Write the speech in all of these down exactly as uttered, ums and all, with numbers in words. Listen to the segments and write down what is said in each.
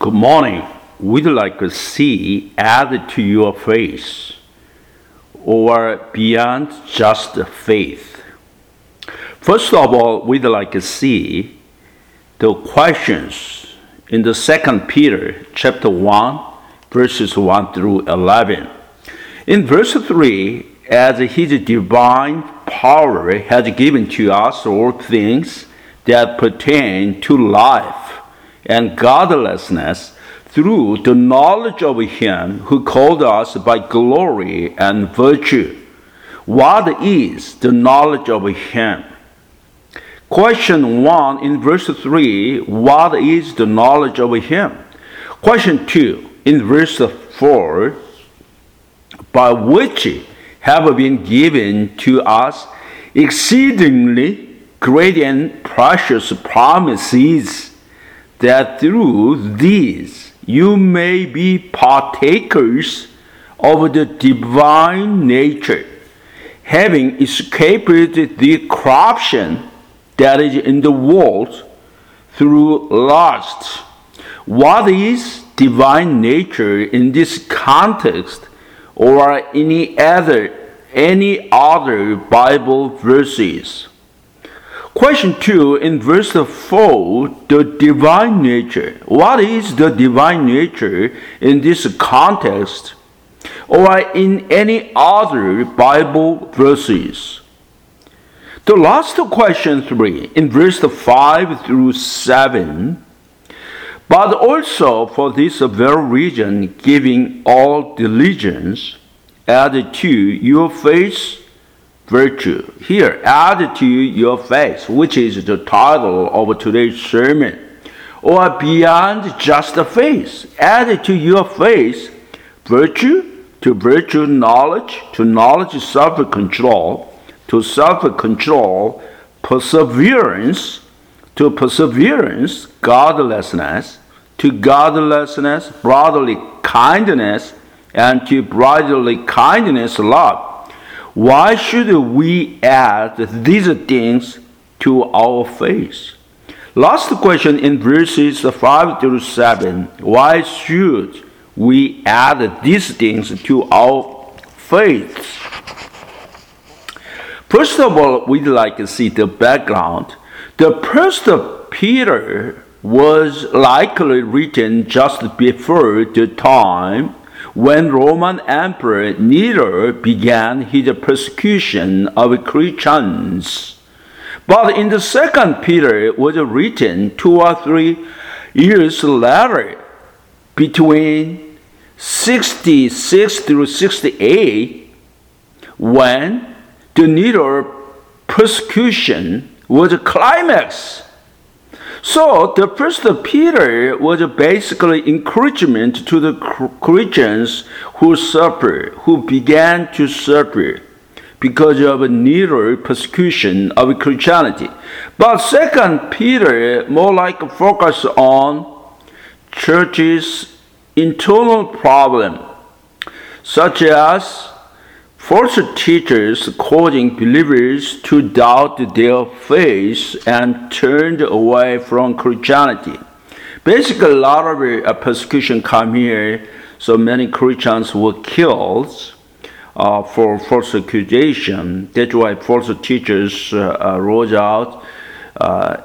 Good morning. We'd like to see added to your faith or beyond just faith. First of all, we'd like to see the questions in the Second Peter chapter one, verses one through eleven. In verse three, as his divine power has given to us all things that pertain to life and godliness through the knowledge of him who called us by glory and virtue. What is the knowledge of him? Question one in verse three, what is the knowledge of him? Question two in verse four, by which have been given to us exceedingly great and precious promises, that through these you may be partakers of the divine nature, having escaped the corruption that is in the world through lust. What is divine nature in this context or any other any other Bible verses? Question two in verse four, the divine nature. What is the divine nature in this context or in any other Bible verses? The last question three in verse five through seven, but also for this very reason, giving all diligence, add to your faith virtue. Here, add to your faith, which is the title of today's sermon. Or beyond just faith, add to your faith virtue, to virtue knowledge, to knowledge self-control, to self-control perseverance, to perseverance godlessness, to godlessness brotherly kindness, and to brotherly kindness love. Why should we add these things to our faith? Last question in verses five through seven. Why should we add these things to our faith? First of all, we'd like to see the background. The First Peter was likely written just before the time when Roman Emperor Nero began his persecution of Christians. But in the Second Peter was written two or three years later, between sixty-six through sixty-eight, when the Nero persecution was a climax. So the First Peter was basically encouragement to the Christians who suffer, who began to suffer because of Nero persecution of Christianity. But Second Peter more like focus on church's internal problem, such as false teachers causing believers to doubt their faith and turned away from Christianity. Basically, a lot of uh, persecution come here, so many Christians were killed uh, for false accusation. That's why false teachers uh, uh, rose out. Uh,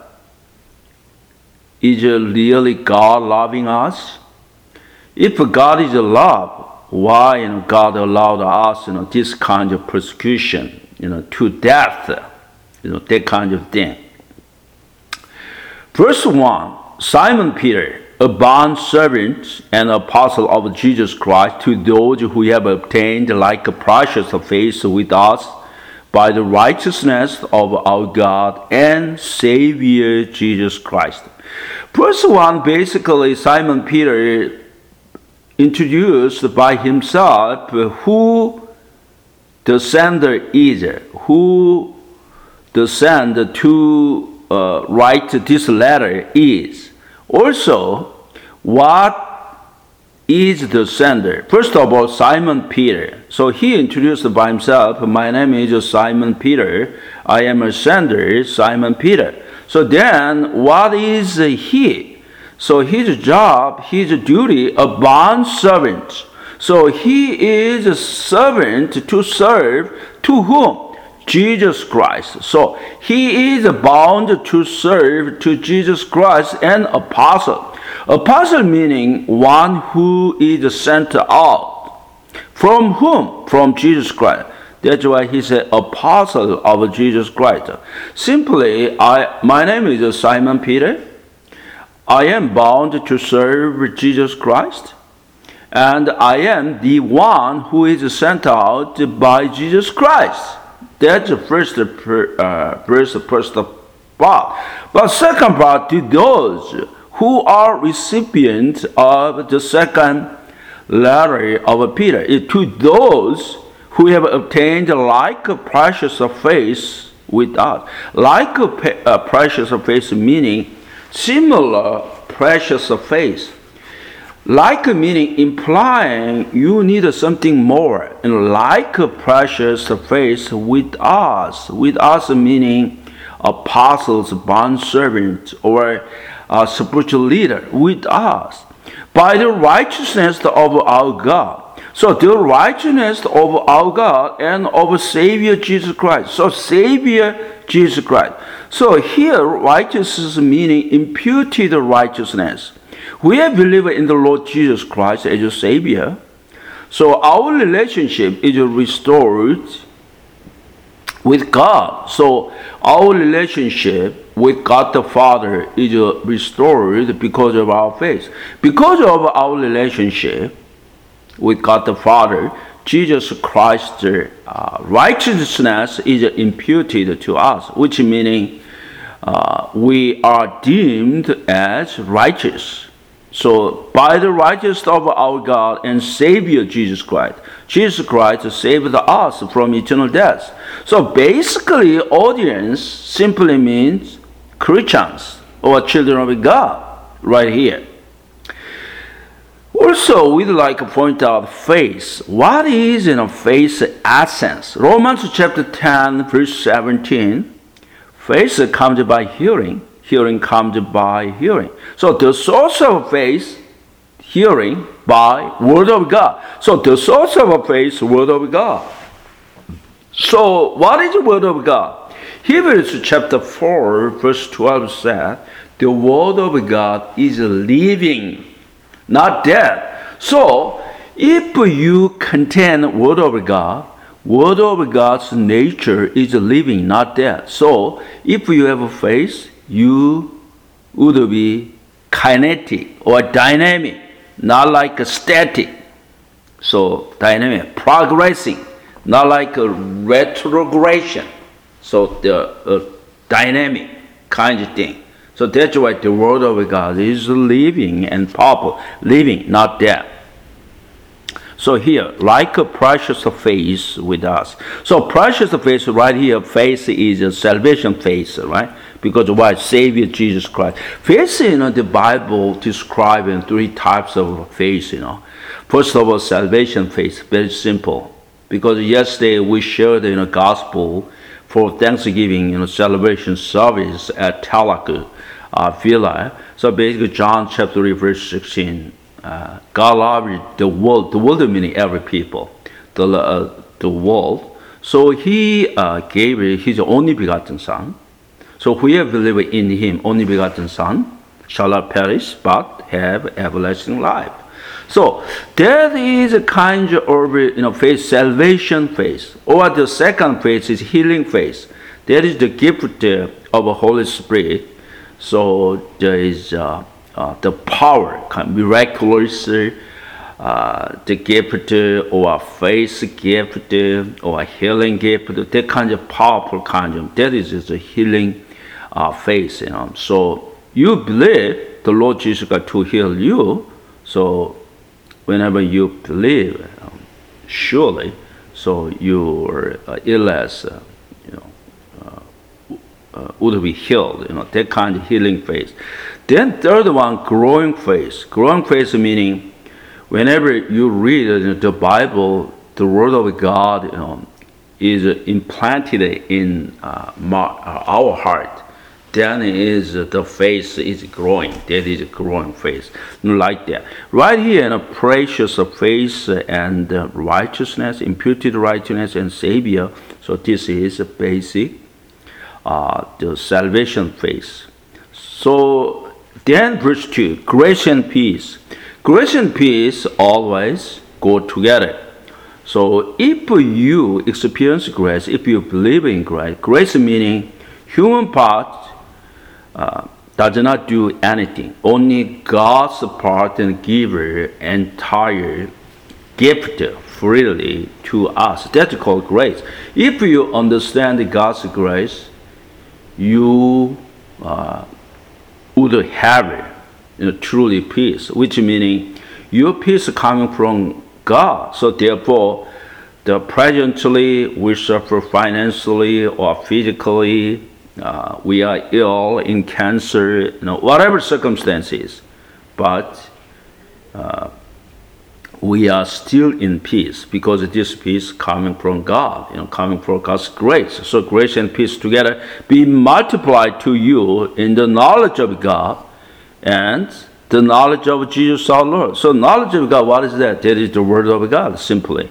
is really God loving us? If God is love, why you know, God allowed us you know, this kind of persecution, you know, to death, you know, that kind of thing. Verse one, Simon Peter, a bond servant and apostle of Jesus Christ, to those who have obtained like a precious faith with us by the righteousness of our God and Savior Jesus Christ. Verse one, basically Simon Peter introduced by himself who the sender is, who the sender to uh, write this letter is. Also, what is the sender? First of all, Simon Peter. So he introduced by himself, my name is Simon Peter. I am a sender, Simon Peter. So then, what is he? So his job, his duty, a bond servant. So he is a servant to serve to whom? Jesus Christ. So he is bound to serve to Jesus Christ, an apostle. Apostle meaning one who is sent out. From whom? From Jesus Christ. That's why he said apostle of Jesus Christ. Simply, I my name is Simon Peter. I am bound to serve Jesus Christ. And I am the one who is sent out by Jesus Christ. That's the first, uh, first, first part. But second part, to those who are recipients of the second letter of Peter, to those who have obtained like precious faith with us. Like a precious faith meaning similar precious faith. Like meaning implying you need something more. And like precious faith with us. With us meaning apostles, bond servants, or a spiritual leader with us. By the righteousness of our God. So the righteousness of our God and of Savior Jesus Christ. So Savior Jesus Christ. So here righteousness meaning imputed righteousness. We have believed in the Lord Jesus Christ as a Savior. So our relationship is restored with God. So our relationship with God the Father is restored because of our faith. Because of our relationship with God the Father, Jesus Christ's uh, righteousness is imputed to us, which meaning uh, we are deemed as righteous. So, by the righteousness of our God and Savior Jesus Christ, Jesus Christ saved us from eternal death. So, basically, audience simply means Christians or children of God, right here. Also, we'd like to point out faith. What is in a faith essence? Romans chapter ten, verse seventeen. Faith comes by hearing. Hearing comes by hearing. So the source of faith, hearing by word of God. So the source of faith, word of God. So what is the word of God? Hebrews chapter four, verse twelve said, the word of God is living, not dead. So if you contain word of God, word of God's nature is living, not dead. So if you have faith, you would be kinetic or dynamic, not like a static. So dynamic, progressing, not like a retrogression. So the uh, dynamic kind of thing. So that's why the word of God is living and powerful, living, not dead. So here, like a precious faith with us. So precious faith right here, faith is a salvation faith, right? Because why? Savior Jesus Christ. Faith, you know, the Bible describes in three types of faith, you know. First of all, salvation faith, very simple. Because yesterday we shared in the gospel for Thanksgiving, you know, celebration service at Talaku uh, Villa. So basically, John chapter three, verse sixteen. Uh, God loved the world, the world meaning every people, the uh, the world. So He uh, gave His only begotten Son. So whoever believes in Him, only begotten Son, shall not perish but have everlasting life. So that is a kind of you know faith, salvation faith, or the second faith is healing faith. That is the gift of the Holy Spirit. So there is uh, uh, the power, kind of miraculous, uh, the gift or faith gift or healing gift. That kind of powerful kind of that is just a healing uh, faith. You know, so you believe the Lord Jesus God to heal you. So whenever you believe, um, surely, so your uh, illness, uh, you know, uh, uh, would be healed. You know, that kind of healing faith. Then third one, growing faith. Growing faith meaning, whenever you read the Bible, the Word of God, you know, is implanted in uh, our heart. then is the faith is growing. That is a growing faith, like that. Right here, in a precious faith and righteousness, imputed righteousness and Savior. So this is a basic, uh, the salvation faith. So then, verse two, grace and peace. Grace and peace always go together. So if you experience grace, if you believe in grace, grace meaning human part uh, does not do anything. Only God's part and giver entire gift freely to us. That's called grace. If you understand God's grace, you uh, would have you know, truly peace, which meaning your peace coming from God. So therefore, the presently we suffer financially or physically, uh, we are ill in cancer, you know, whatever circumstances, but uh, we are still in peace because this peace coming from God, you know, coming from God's grace. So grace and peace together be multiplied to you in the knowledge of God and the knowledge of Jesus our Lord. So knowledge of God, what is that? That is the word of God, simply.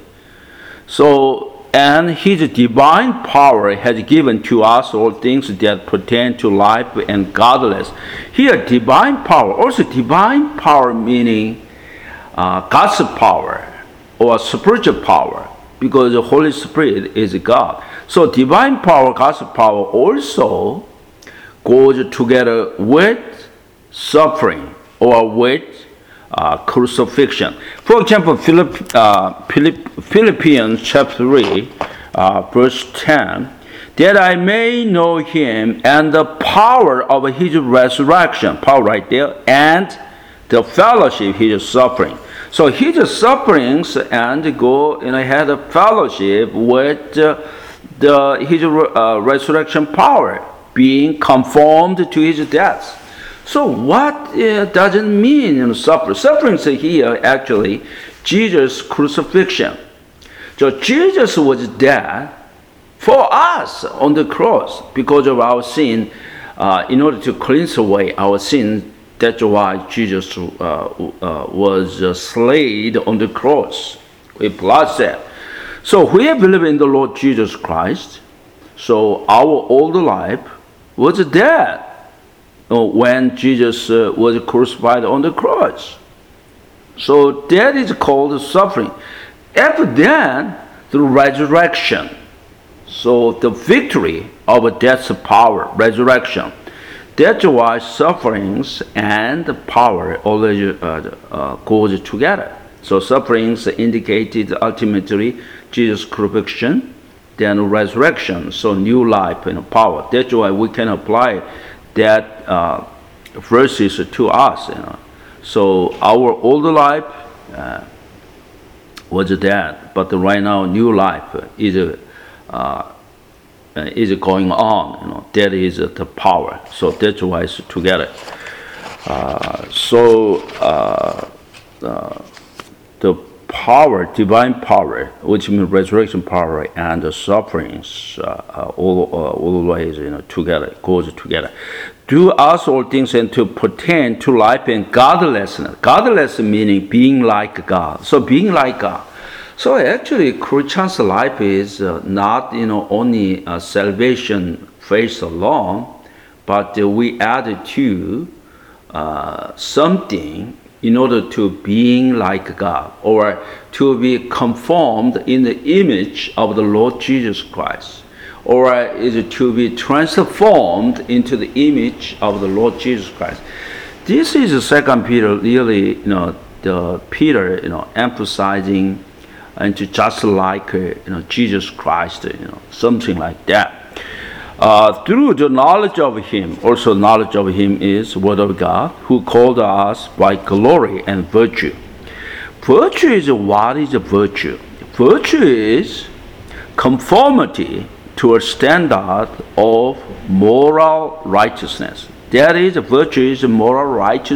So, and his divine power has given to us all things that pertain to life and godliness. Here, divine power, also divine power meaning uh, God's power or spiritual power, because the Holy Spirit is God. So divine power, God's power also goes together with suffering or with uh, crucifixion. For example, Philipp, uh, Philipp, Philippians chapter three, uh, verse ten, that I may know him and the power of his resurrection, power right there, and the fellowship his suffering. So his sufferings and go and had a fellowship with uh, the his uh, resurrection power, being conformed to his death. So what uh, does it mean in suffering? Suffering here actually Jesus' crucifixion. So Jesus was dead for us on the cross because of our sin, uh, in order to cleanse away our sin. That's why Jesus uh, uh, was uh, slain on the cross with bloodshed. So we believe in the Lord Jesus Christ. So our old life was dead when Jesus uh, was crucified on the cross. So that is called suffering. After then, the resurrection. So the victory of death's power, resurrection. That's why sufferings and power always uh, uh, goes together. So sufferings indicated ultimately Jesus' crucifixion, then resurrection, so new life and power. That's why we can apply that uh, verses to us. You know. So our old life uh, was dead, but right now new life is uh, is going on. You know, that is the power. So that's why it's together. Uh, so uh, uh, the power, divine power, which means resurrection power, and the sufferings, uh, uh, all uh, always you know together, goes together. Do us all things and to pertain to life and godlessness. Godless meaning being like God. So being like God. So actually, Christian's life is uh, not you know only uh, salvation faith alone, but uh, we add to uh, something in order to being like God, or to be conformed in the image of the Lord Jesus Christ, or is it to be transformed into the image of the Lord Jesus Christ. This is Second Peter really, you know, the Peter, you know, emphasizing into just like uh, you know Jesus Christ, you know, something like that. Uh, through the knowledge of Him, also knowledge of Him is Word of God, who called us by glory and virtue. Virtue is what is a virtue? Virtue is conformity to a standard of moral righteousness. That is, virtue is moral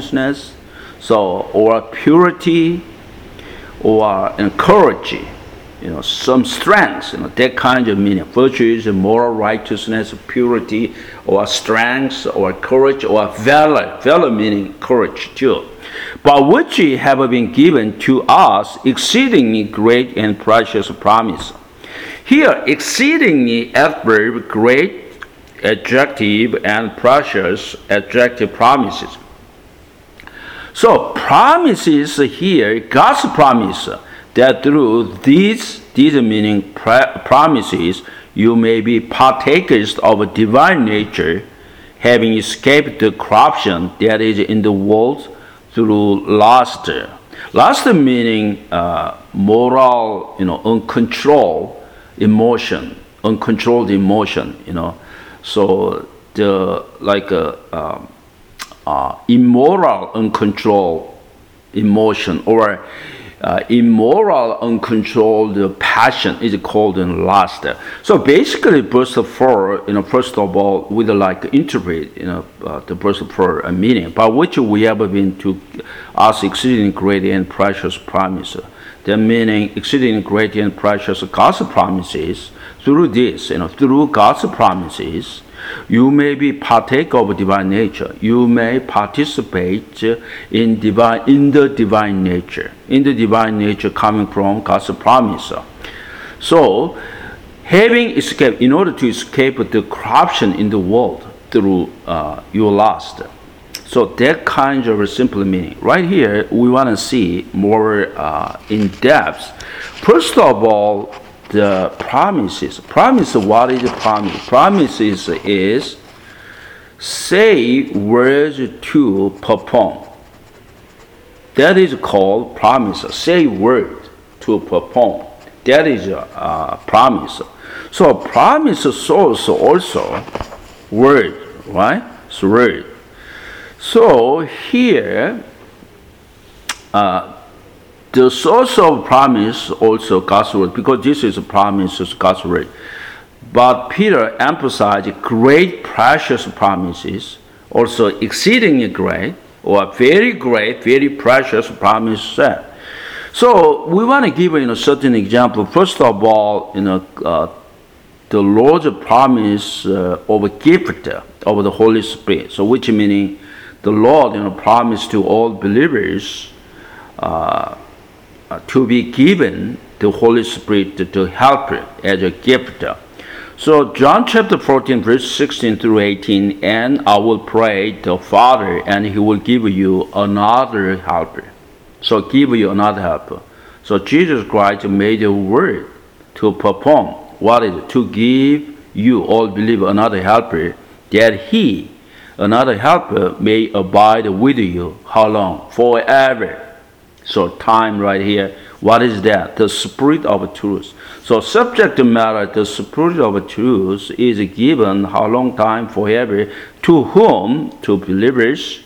righteousness, so or purity, or courage. you know, some strength, you know, that kind of meaning. Virtues, moral righteousness, purity, or strength, or courage, or valor. Valor meaning courage too. But which have been given to us exceedingly great and precious promise. Here, exceedingly adverb, great adjective, and precious adjective promises. So promises here, God's promise that through these, these meaning promises, you may be partakers of a divine nature, having escaped the corruption that is in the world through lust. Lust meaning uh, moral, you know, uncontrolled emotion, uncontrolled emotion, you know. So the like a uh, uh, immoral, uncontrolled emotion, or uh, immoral, uncontrolled passion is called lust. So basically, verse four, you know, first of all, we'd like to interpret, you know, uh, the verse four uh, meaning, by which we have been to us exceeding great and precious promise. The meaning exceeding great and precious God's promises. Through this, you know, through God's promises, you may be partake of divine nature. You may participate in divine, in the divine nature, in the divine nature coming from God's promise. So, having escaped, in order to escape the corruption in the world through uh, your lust. So that kind of a simple meaning. Right here, we want to see more uh, in depth. First of all, the promises. Promise, what is a promise? Promises is say words to perform. That is called promise. Say word to perform. That is a uh, promise. So promise source also word, right? It's word. So here, uh, the source of promise also God's word, because this is a promise of God's word. But Peter emphasized great, precious promises, also exceedingly great, or very great, very precious promises. So we want to give you know, certain example. First of all, you know, uh, the Lord's promise uh, of a gift of the Holy Spirit. So which meaning the Lord you know, promised to all believers uh, Uh, to be given the Holy Spirit to, to help it as a gift. So John chapter fourteen, verse sixteen through eighteen, and I will pray the Father, and he will give you another helper. So give you another helper. So Jesus Christ made a word to perform. What is it? To give you all believe another helper, that he, another helper, may abide with you. How long? Forever. So time right here, what is that? The Spirit of truth. So subject matter, the Spirit of truth is given how long time? Forever. To whom? To believers.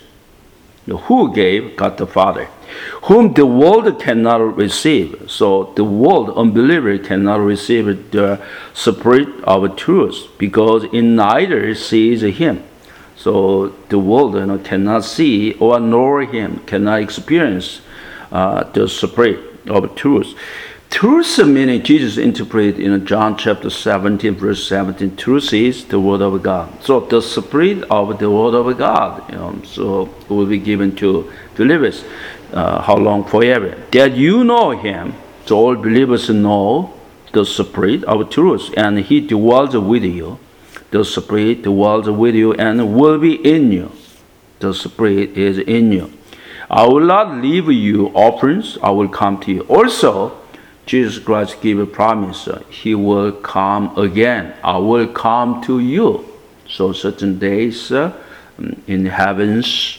Who gave? God the Father. Whom the world cannot receive. So the world, unbeliever, cannot receive the Spirit of truth, because it neither sees him. So the world you know, cannot see or know him, cannot experience Uh, the Spirit of truth. Truth meaning Jesus interpreted in John chapter seventeen, verse seventeen. Truth is the word of God. So the Spirit of the word of God, you know, so will be given to believers. Uh, how long? Forever. That you know Him. So all believers know the Spirit of truth, and He dwells with you. The Spirit dwells with you and will be in you. The Spirit is in you. I will not leave you orphans, I will come to you. Also, Jesus Christ gave a promise, uh, He will come again. I will come to you. So certain days uh, in heavens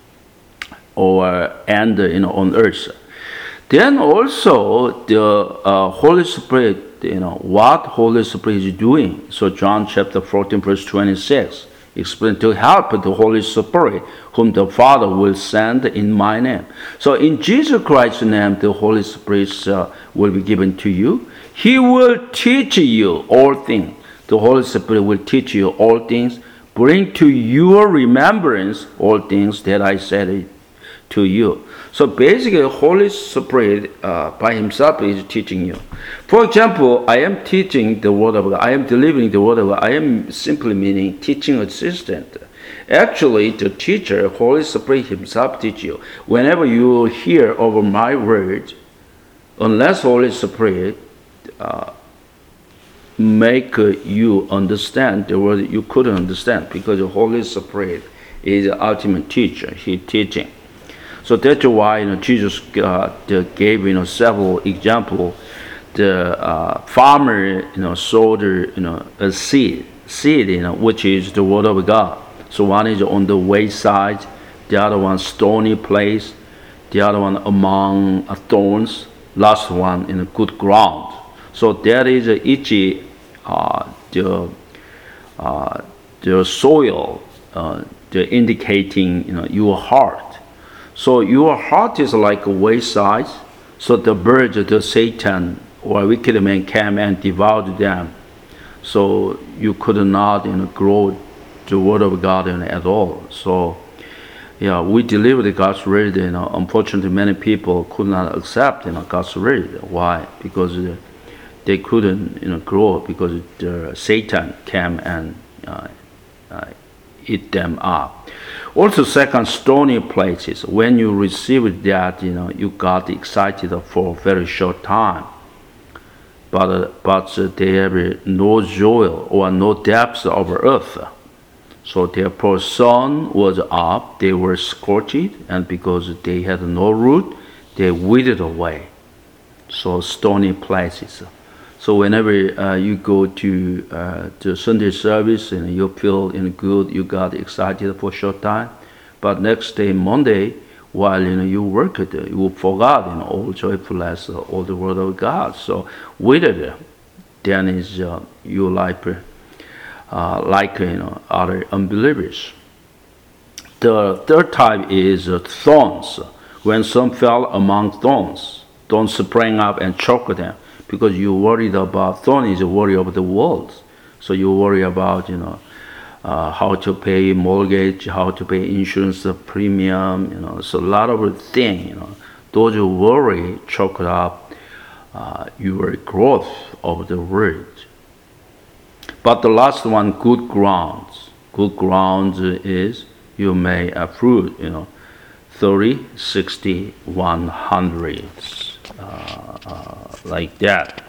or and uh, you know, on earth. Then also the uh, Holy Spirit, you know, what Holy Spirit is doing. So John chapter fourteen, verse twenty-six. Explain to help the Holy Spirit, whom the Father will send in my name. So in Jesus Christ's name, the Holy Spirit uh, will be given to you. He will teach you all things. The Holy Spirit will teach you all things, bring to your remembrance all things that I said to you. So basically, Holy Spirit uh, by Himself is teaching you. For example, I am teaching the Word of God. I am delivering the Word of God. I am simply meaning teaching assistant. Actually, the teacher, Holy Spirit Himself teach you. Whenever you hear over my word, unless Holy Spirit uh, make uh, you understand the word, you couldn't understand, because the Holy Spirit is the ultimate teacher. He teaching. So that's why you know, Jesus uh, gave you know several examples. The uh, farmer you know sowed you know a seed, seed you know which is the word of God. So one is on the wayside, the other one stony place, the other one among uh, thorns, last one in a good ground. So there is uh, each uh, the uh, the soil, uh, the indicating you know your heart. So your heart is like a wayside. So the birds, the Satan or wicked man came and devoured them. So you could not you know grow the word of God you know, at all. So yeah, we delivered God's word. You know, unfortunately, many people could not accept you know God's word. Why? Because uh, they couldn't you know grow, because the Satan came and uh, uh, eat them up. Also, second, stony places. When you received that, you know, you got excited for a very short time, but uh, but uh, they have no joy or no depth of earth. So therefore, sun was up, they were scorched, and because they had no root, they withered away. So stony places. So whenever uh, you go to uh, the Sunday service and you feel you know, good, you got excited for a short time, but next day, Monday, while you know you worked, you forgot you know all joyfulness, uh, all the word of God. So withered, then is uh, you like uh, like you know other unbelievers. The third type is uh, thorns. When some fell among thorns, thorns sprang up and choked them. Because you worried about thorn is a worry of the world, so you worry about you know uh, how to pay mortgage, how to pay insurance premium, you know. So a lot of things, you know, those worry choked up uh, your growth of the word. But the last one, good grounds. Good grounds is you may have fruit, you know, thirty, sixty, one hundred. Uh, uh, like that.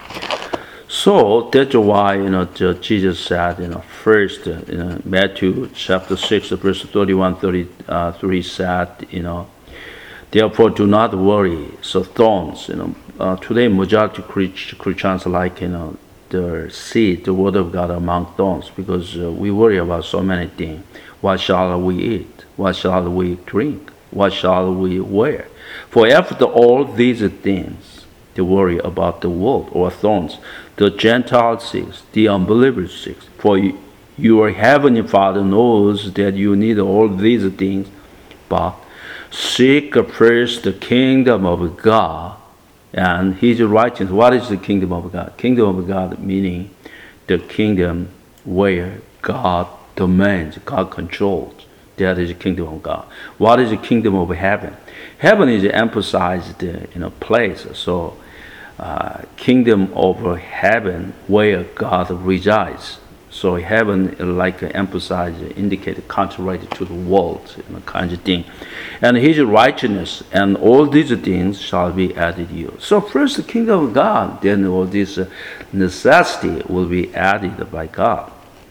So that's why you know Jesus said you know first uh, you know, Matthew chapter six verse thirty-one, thirty-three said you know therefore do not worry. So thorns you know uh, today majority Christians like you know the seed, the word of God among thorns, because uh, we worry about so many things. What shall we eat? What shall we drink? What shall we wear? For after all these things, they worry about the world or thorns. The Gentiles seek, the unbelievers seek. For your heavenly Father knows that you need all these things, but seek first the kingdom of God and His righteousness. What is the kingdom of God? Kingdom of God meaning the kingdom where God domains, God controls. That is the kingdom of God. What is the kingdom of heaven? Heaven is emphasized in a place. So, uh, kingdom of heaven where God resides. So heaven, like emphasized, indicated contrary to the world, you know, kind of thing. And His righteousness and all these things shall be added to you. So first the kingdom of God, then all this necessity will be added by God.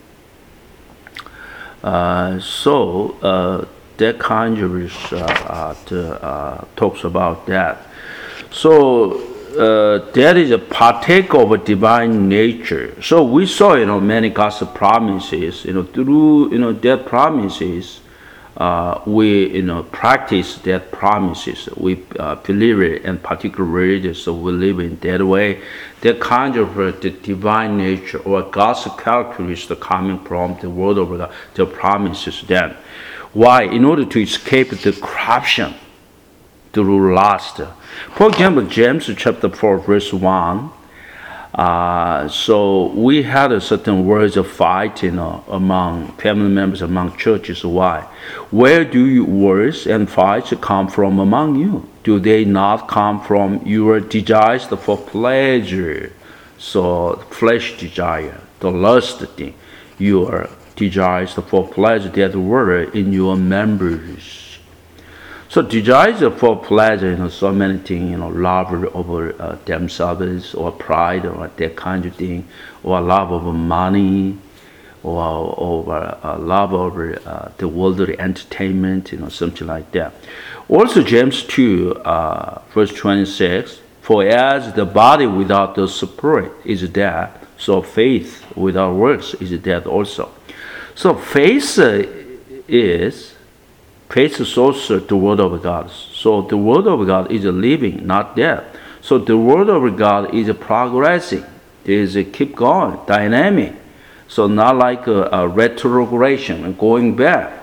Uh, so uh, that kind of uh, uh, the, uh, talks about that. So uh, that is a partake of a divine nature. So we saw, you know, many God's promises. You know, through you know that promises, uh, we you know practice that promises. We uh, believe it in particular ways, so we live in that way. That kind of uh, the divine nature or God's characteristics coming from the word of God, the promises. Then, why? In order to escape the corruption through lust. For example, James chapter four verse one. Uh, so we had a certain words of fight, you know, among family members, among churches. Why? Where do your words and fights come from among you? Do they not come from your desires for pleasure? So flesh desire, the lust thing, your desires for pleasure that were in your members. So desires for pleasure, you know, so many things, you know, love over uh, themselves, or pride, or that kind of thing, or love over money, or over uh, love over uh, the worldly entertainment, you know, something like that. Also, James two, uh, verse twenty-six, for as the body without the spirit is dead, so faith without works is dead also. So faith uh, is Faith is also the Word of God. So the Word of God is living, not dead. So the Word of God is progressing. It is a keep going, dynamic. So not like a, a retrogression and going back.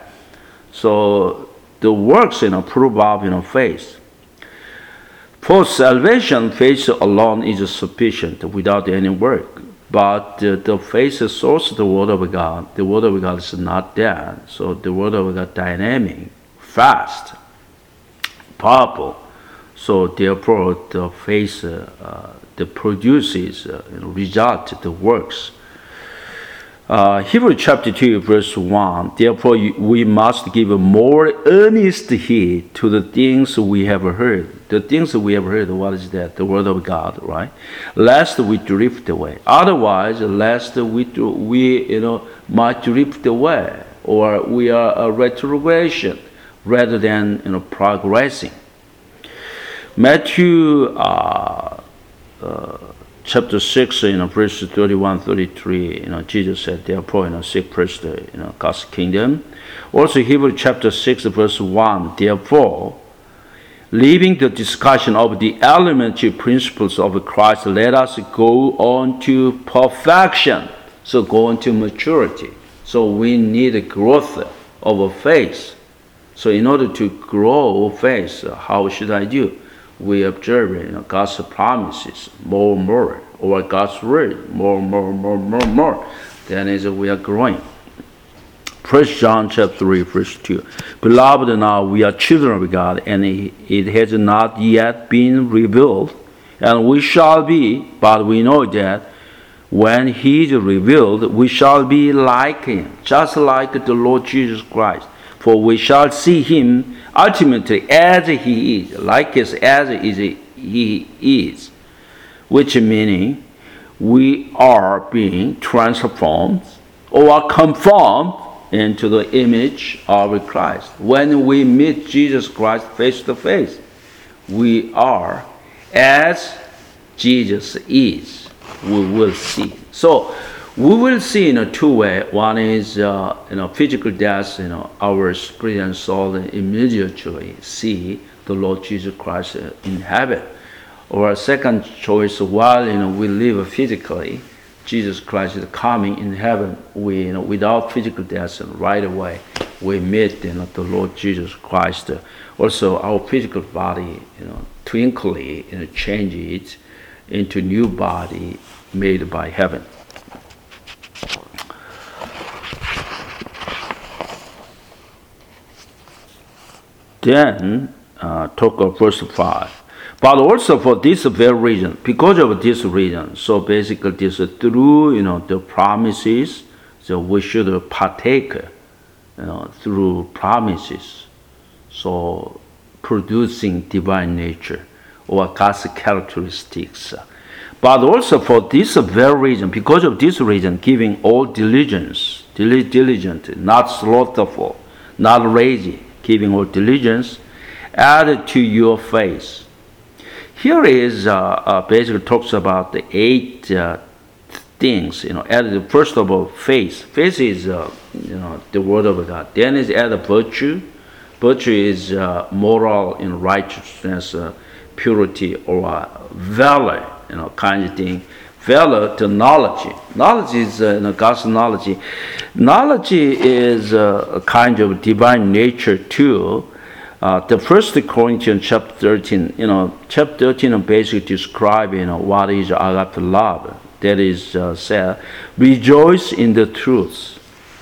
So the works, you know, prove of, you know, faith. For salvation, faith alone is sufficient without any work. But uh, the faith is also the Word of God. The Word of God is not dead. So the Word of God dynamic, fast, powerful. So therefore, the faith uh, uh, that produces uh, you know, result, the works. Uh, Hebrews chapter two, verse one. Therefore, we must give more earnest heed to the things we have heard. The things we have heard, what is that? The Word of God, right? Lest we drift away. Otherwise, lest we we you know might drift away, or we are a retrogression rather than, you know, progressing. Matthew uh, uh, chapter six, you know, verses thirty-one, thirty-three, you know, Jesus said, therefore, you know, seek first, you know, God's kingdom. Also, Hebrews chapter six, verse one, therefore, leaving the discussion of the elementary principles of Christ, let us go on to perfection. So go on to maturity. So we need a growth of faith. So in order to grow faith, how should I do? We observe, you know, God's promises more and more, or God's word more and more and more and more and more. Then is we are growing. First John chapter three, verse two. Beloved, now we are children of God, and it has not yet been revealed, and we shall be, but we know that when he is revealed, we shall be like him, just like the Lord Jesus Christ. For we shall see him ultimately as he is, like as he is, which meaning we are being transformed or conformed into the image of Christ. When we meet Jesus Christ face to face, we are as Jesus is. We will see. So we will see in a two way. One is uh, you know physical death. You know our spirit and soul immediately see the Lord Jesus Christ in heaven. Or a second choice, while you know we live physically, Jesus Christ is coming in heaven. We you know without physical death, and right away we meet you know the Lord Jesus Christ. Also, our physical body you know twinkly you know changes into new body made by heaven. Then uh, talk of verse five. But also for this very reason, because of this reason, so basically this through you know the promises, so we should partake, you know, through promises, so producing divine nature or God's characteristics. But also for this very reason, because of this reason, giving all diligence, diligent, not slothful, not lazy, giving all diligence, add to your faith. Here is uh, uh, basically talks about the eight uh, things. You know, added first of all, faith. Faith is uh, you know the word of God. Then is added virtue. Virtue is uh, moral and righteousness, uh, purity, or uh, valor. You know, kind of thing. Valor to knowledge. Knowledge is uh, you know, God's knowledge. Knowledge is uh, a kind of divine nature too. Uh, the First Corinthians chapter thirteen, you know, chapter thirteen basically describe, you know, what is agape love. That is uh, said, rejoice in the truth.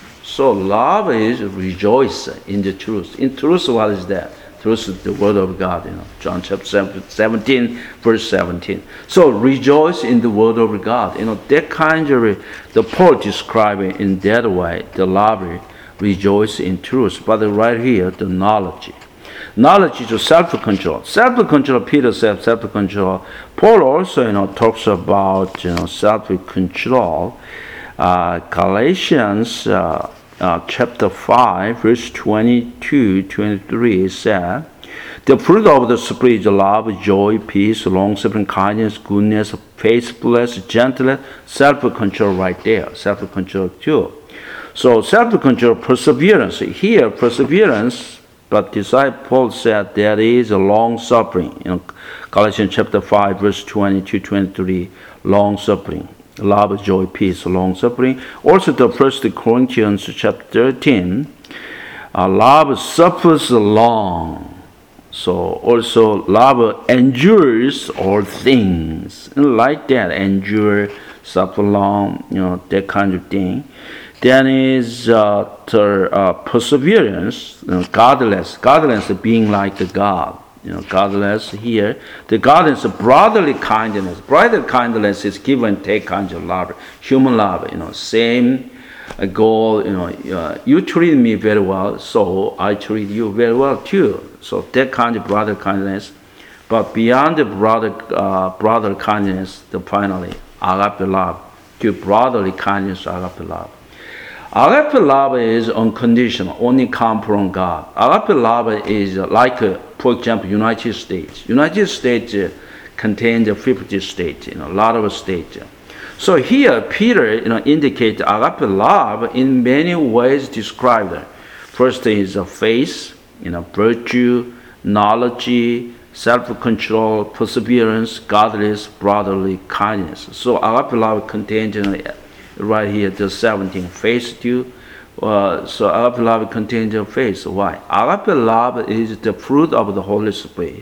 So love is rejoice in the truth. In truth, what is that? Truth is the word of God, you know, John chapter seventeen, verse seventeen. So rejoice in the word of God. You know, that kind of, the Paul describing in that way, the love, rejoice in truth. But right here, the knowledge. Knowledge is self-control. Self-control, Peter said self-control. Paul also, you know, talks about, you know, self-control. Uh, Galatians uh, uh, chapter five, verse twenty-two, twenty-three said, the fruit of the Spirit is love, joy, peace, long-suffering, kindness, goodness, faithfulness, gentleness, self-control right there. Self-control too. So self-control, perseverance. Here, perseverance, but disciple Paul said there is a long suffering. You know, Galatians chapter five, verse twenty-two, twenty-three, long suffering. Love, joy, peace, long suffering. Also the First Corinthians chapter thirteen, uh, love suffers long. So also love endures all things. Like that, endure, suffer long, you know, that kind of thing. Then is uh, the uh, perseverance, you know, godless, godless being like the God. You know, godless here. The godless brotherly kindness. Brotherly kindness is give and take kind of love, human love. You know, same goal. You know, uh, you treat me very well, so I treat you very well too. So that kind of brotherly kindness. But beyond the brother, uh, brotherly kindness, the finally agape love, to brotherly kindness, agape love. Agape love is unconditional, only come from God. Agape love is like, uh, for example, United States. United States uh, contains fifty states, you know, a lot of states. So here, Peter, you know, indicates agape love in many ways described. First is faith, you know, virtue, knowledge, self-control, perseverance, godliness, brotherly kindness. So agape love contains, you know, right here, the seventeen, faith too. Uh, so agape love contains the faith. Why? Agape love is the fruit of the Holy Spirit.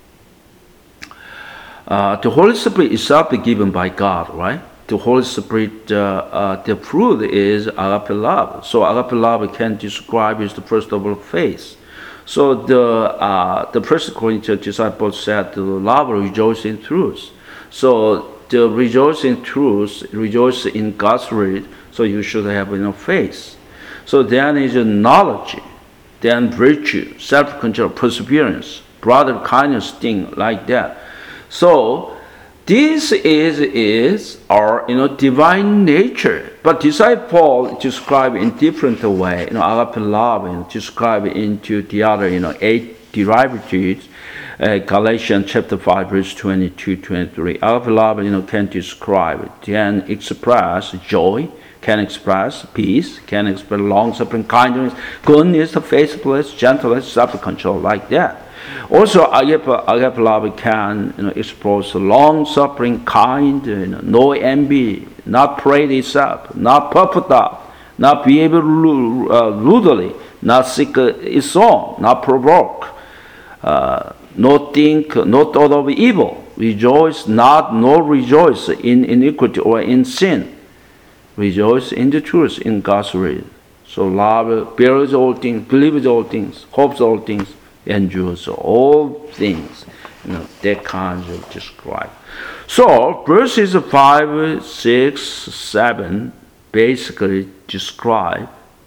Uh, the Holy Spirit itself is given by God, right? The Holy Spirit, uh, uh, the fruit is agape love. So agape love can describe is the first of all faith. So the uh, the First Corinthians disciples said, the love rejoices in truth. So the rejoice in truth, rejoice in God's word, so you should have, you know, faith. So then is knowledge, then virtue, self-control, perseverance, brother kindness, thing like that. So this is is our, you know, divine nature. But disciple Paul describe in different way, you know, agape love, and describe into the other, you know, eight derivatives. Uh, Galatians chapter five, verse twenty-two, twenty-three. Agape love, you know, can describe, can express joy, can express peace, can express long-suffering, kindness, goodness, faithfulness, gentleness, self-control, like that. Also, agape, agape love can, you know, express long-suffering, kind, you know, no envy, not pride itself, not puffed up, not behave uh, rudely, not seek its own, not provoke. Uh, not think, not thought of evil. Rejoice not, nor rejoice in iniquity or in sin. Rejoice in the truth, in God's word. So love bears all things, believes all things, hopes all things, endures all things. You know, that kind of describe. So verses five, six, seven basically describe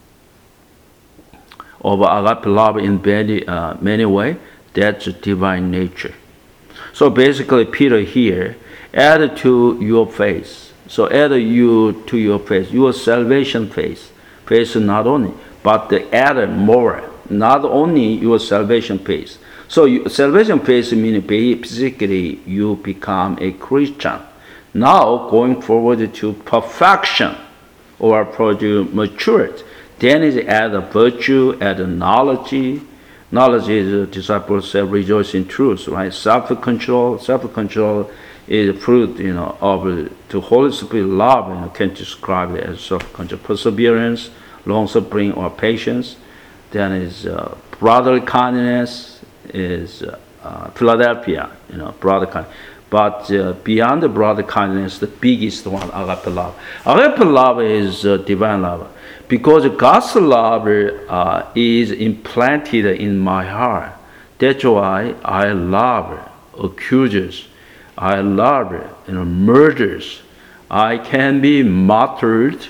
of agape love in many, uh, many ways. That's divine nature. So basically, Peter here, add to your faith. So add you to your faith, your salvation faith. Faith not only, but the add more. Not only your salvation faith. So you, salvation faith means basically you become a Christian. Now going forward to perfection or to maturity. Then is add virtue, add knowledge. Knowledge is, uh, disciples say, rejoice in truth, right? Self-control, self-control is fruit, you know, of uh, the Holy Spirit love, you know, can describe it as self-control. Perseverance, long-suffering, or patience. Then is uh, brotherly kindness, is uh, Philadelphia, you know, brother kindness. But uh, beyond the brother kindness, the biggest one, agape love. Agape love is uh, divine love. Because God's love uh, is implanted in my heart. That's why I love accusers. I love you know, murders. I can be martyred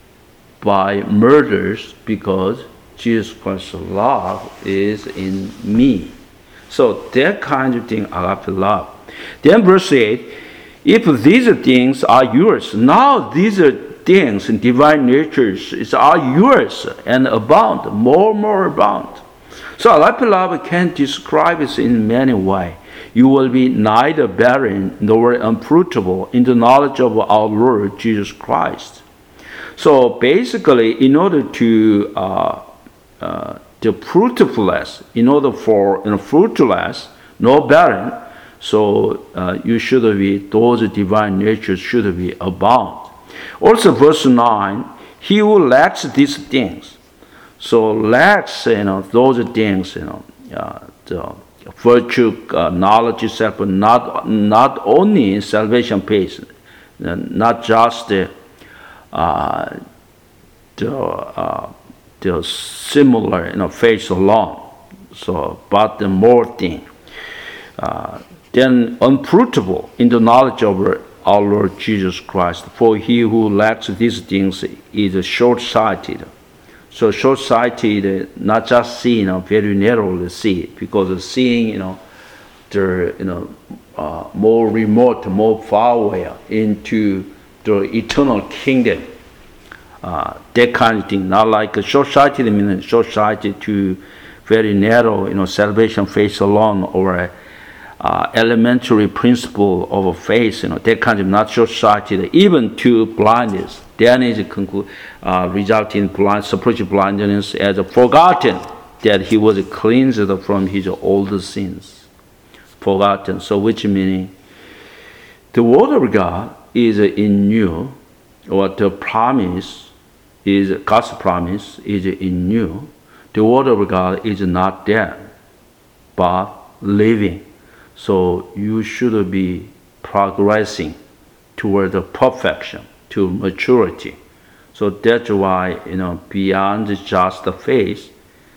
by murders because Jesus Christ's love is in me. So that kind of thing, agape love. Then verse eight, if these things are yours, now these are things in divine natures are yours and abound, more and more abound. So agape love can describe it in many ways. You will be neither barren nor unfruitful in the knowledge of our Lord Jesus Christ. So basically, in order to uh, uh, the fruitfulness, in order for you know, fruitless, no barren, so uh, you should be, those divine natures should be abound. Also verse nine, he who lacks these things. So lacks, you know, those things, you know, uh, the virtue, uh, knowledge, self, not, not only in salvation pace, not just the, uh, the, uh, the similar, you know, faith alone, so, but the more thing. Uh, then unfruitful in the knowledge of our Lord Jesus Christ. For he who lacks these things is short-sighted. So short-sighted, not just seeing, you know, very narrowly see, because seeing, you know, the you know uh, more remote, more far away into the eternal kingdom. Uh, that kind of thing. Not like a short-sighted meaning short-sighted to very narrow, you know, salvation faith alone, or Uh, elementary principle of faith, you know, that kind of not short-sighted, even to blindness. Then is conclude, uh, resulting in blind, spiritual blindness, as forgotten that he was cleansed from his old sins. Forgotten. So, which meaning the word of God is in you, or the promise is God's promise is in you. The word of God is not dead, but living. So you should be progressing toward the perfection, to maturity. So that's why, you know, beyond just the faith,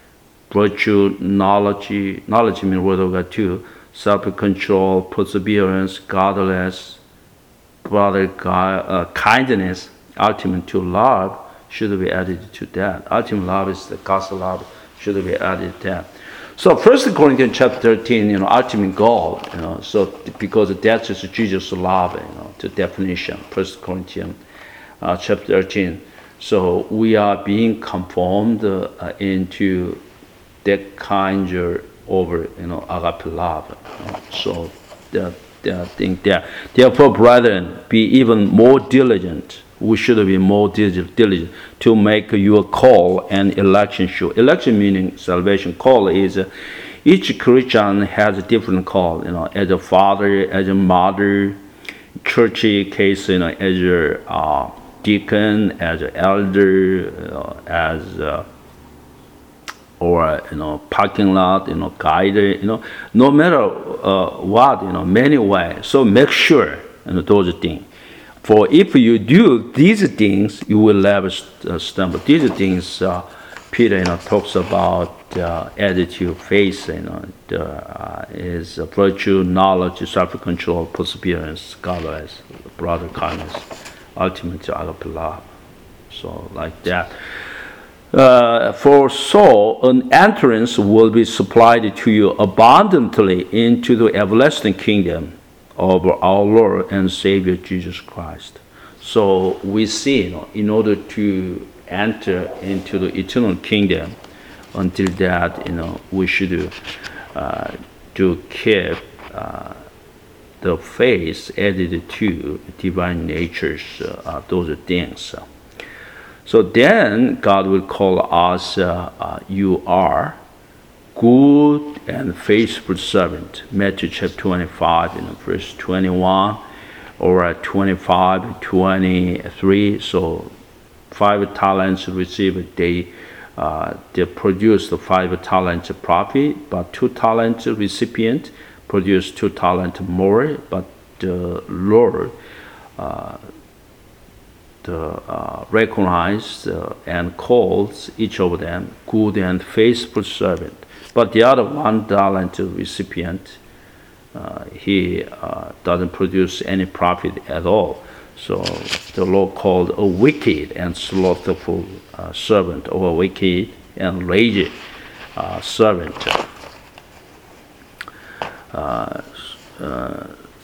virtue, knowledge, knowledge means word of God too, self-control, perseverance, godliness, brother, God, uh, kindness, ultimate to love should be added to that. Ultimate love is the God's love should be added to that. So First Corinthians chapter thirteen, you know, ultimate goal, you know, so because that's just Jesus' love, you know, the definition, First Corinthians uh, chapter thirteen. So we are being conformed uh, into that kind of over, you know, agape love. You know? So the, the thing there. Therefore, brethren, be even more diligent. We should be more diligent to make your call and election sure. Election meaning salvation. Call is uh, each Christian has a different call. You know, as a father, as a mother, churchy case, you know, as a uh, deacon, as an elder, uh, as uh, or you know, parking lot, you know, guide. You know, no matter uh, what, you know, many ways. So make sure, you know, those things. For if you do these things, you will never stumble. These things, uh, Peter, you know, talks about uh, attitude, faith, you know, the, uh, is virtue, knowledge, self-control, perseverance, godliness, brother kindness, ultimately agape love. So like that. Uh, for so an entrance will be supplied to you abundantly into the everlasting kingdom of our Lord and Savior Jesus Christ. So we see, you know, in order to enter into the eternal kingdom, until that, you know, we should uh, to keep uh, the faith added to divine natures, uh, those things. So then God will call us, uh, uh, you are good and faithful servant. Matthew chapter twenty-five, you know, verse twenty-one, or twenty-five, twenty-three. So five talents received, they uh, they produced five talent profit, but two talent recipient produced two talent more, but the Lord uh, the, uh, recognized uh, and calls each of them good and faithful servant. But the other one talent recipient, uh, he uh, doesn't produce any profit at all. So the Lord called a wicked and slothful uh, servant, or a wicked and lazy uh, servant. Uh, uh,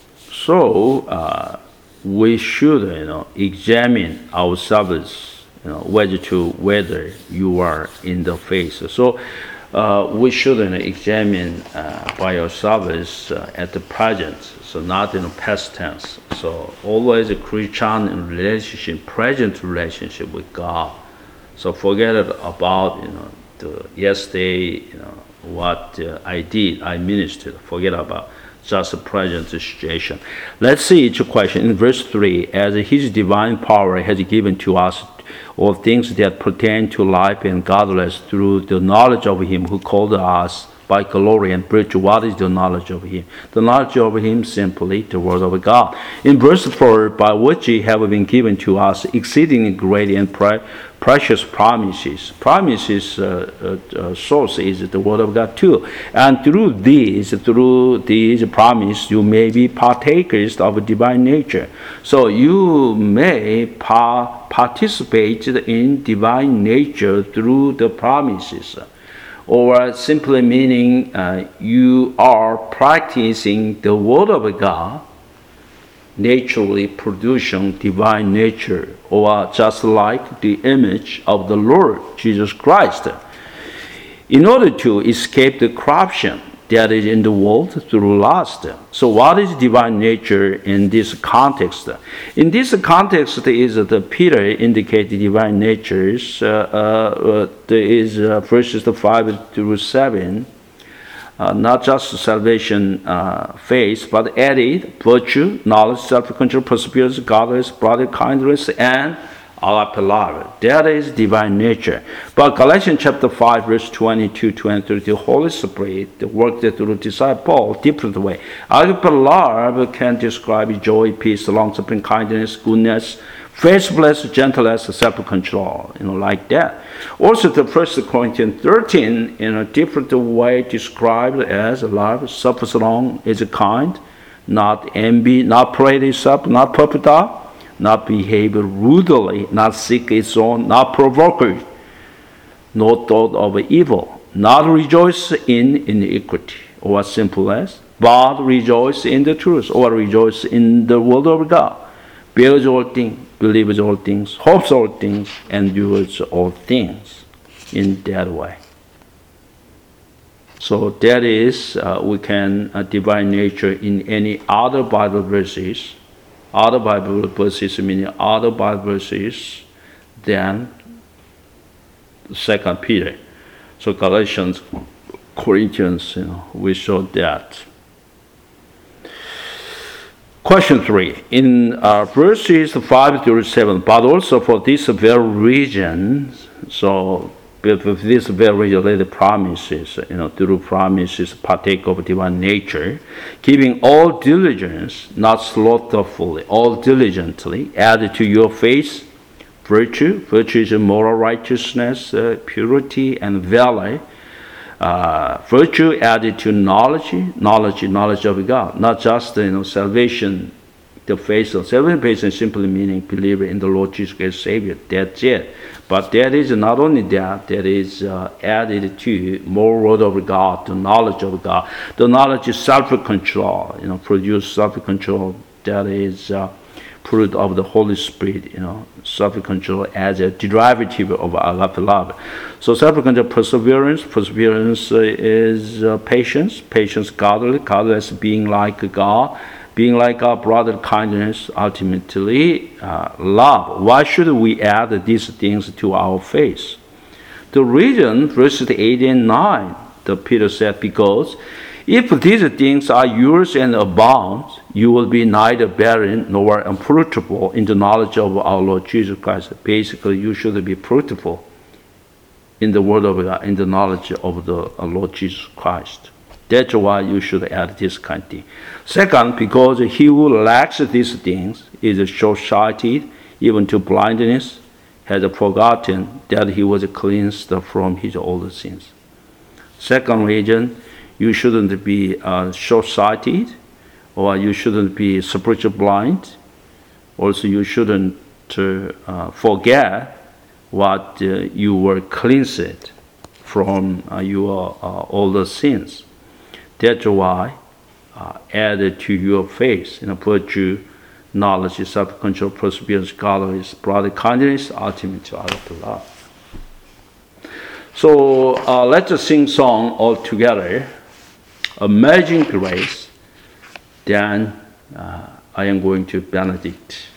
so uh, we should, you know, examine ourselves, you know, whether to whether you are in the faith. So uh, we should, you know, examine uh, by ourselves uh, at the present. So not in the past tense. So always a Christian relationship, present relationship with God. So forget about, you know, the yesterday, you know, what uh, I did, I ministered. Forget about just the present situation. Let's see each question. In verse three, as his divine power has given to us all things that pertain to life and godliness through the knowledge of him who called us by glory and virtue. What is the knowledge of him? The knowledge of him, simply the word of God. In verse four, by which he have been given to us exceedingly great and pre- precious promises. Promises uh, uh, uh, source is the word of God too. And through these, through these promises, you may be partakers of divine nature. So you may pa- participate in divine nature through the promises. Or simply meaning uh, you are practicing the word of God, naturally producing divine nature, or just like the image of the Lord Jesus Christ, in order to escape the corruption that is in the world through lust. So what is divine nature in this context? In this context is that Peter indicates divine natures. Uh, uh, there is uh, verses five through seven. Uh, not just salvation, uh, faith, but added virtue, knowledge, self-control, perseverance, godliness, brotherly kindness, and agape love. That is divine nature. But Galatians chapter five, verse twenty-two to twenty-three, the Holy Spirit worked through disciple different way. Agape love can describe joy, peace, long-suffering, kindness, goodness, faithfulness, gentleness, self-control, you know, like that. Also, the First Corinthians thirteen, in a different way, described as love suffers long, is kind, not envy, not parade itself, not puffed up, not behave rudely, not seek its own, not provoke, no thought of evil, not rejoice in iniquity, or simple as, but rejoice in the truth, or rejoice in the word of God, bears all things, believes all things, hopes all things, endures all things, in that way. So that is, uh, we can uh, divine nature in any other Bible verses, other Bible verses, meaning other Bible verses than Second Peter. So Galatians, Corinthians, you know, we show that. Question three, in uh, verses five through seven, but also for this very reason, so with this very related promises, you know, through promises partake of divine nature, giving all diligence, not slothfully, all diligently, add to your faith virtue. Virtue is moral righteousness, uh, purity, and valor. Uh, virtue added to knowledge, knowledge, knowledge of God, not just, you know, salvation, the faith of salvation, simply meaning believer in the Lord Jesus Christ Savior. That's it. But that is not only that, that is uh, added to more word of God, the knowledge of God. The knowledge is self-control, you know, produce self-control. That is uh, fruit of the Holy Spirit, you know, self-control as a derivative of agape love. So self-control, perseverance, perseverance uh, is uh, patience, patience, godly, godliness being like God, being like our brother, kindness, ultimately uh, love. Why should we add these things to our faith? The reason, verses eight and nine, the Peter said, because if these things are yours and abound, you will be neither barren nor unfruitful in the knowledge of our Lord Jesus Christ. Basically, you should be fruitful in the Word of God, in the knowledge of the Lord Jesus Christ. That's why you should add this kind of thing. Second, because he who lacks these things is short-sighted, even to blindness, has forgotten that he was cleansed from his old sins. Second reason, you shouldn't be uh, short-sighted, or you shouldn't be spiritually blind. Also, you shouldn't uh, forget what uh, you were cleansed from uh, your uh, older sins. That's why uh, add to your faith, you know, virtue, knowledge, self-control, perseverance, godliness, brotherly kindness, ultimately out of love. So uh, let's sing song all together. Amazing grace. Then uh, I am going to benedict.